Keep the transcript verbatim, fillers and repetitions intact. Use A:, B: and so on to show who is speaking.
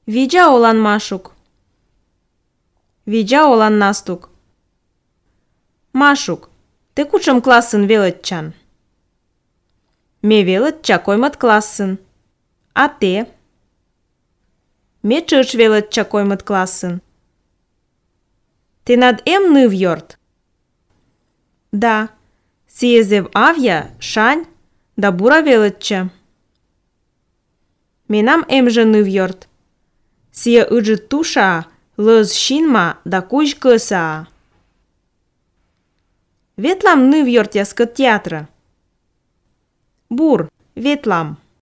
A: Видя олан Машук. Видя олан Настук. Машук, ты кучам классын велетчан? Ме велетча коймат классын. А те? Ме чыч велетча коймат классын. Ты над эм ны вьорт? Да, сиезев авья, шань, да бура велетча. Менам эмже ны вьорт. Сия ыджы туша, лыз шинма да куч кыса. Ветлам ны вьорт яскыт театра. Бур, ветлам.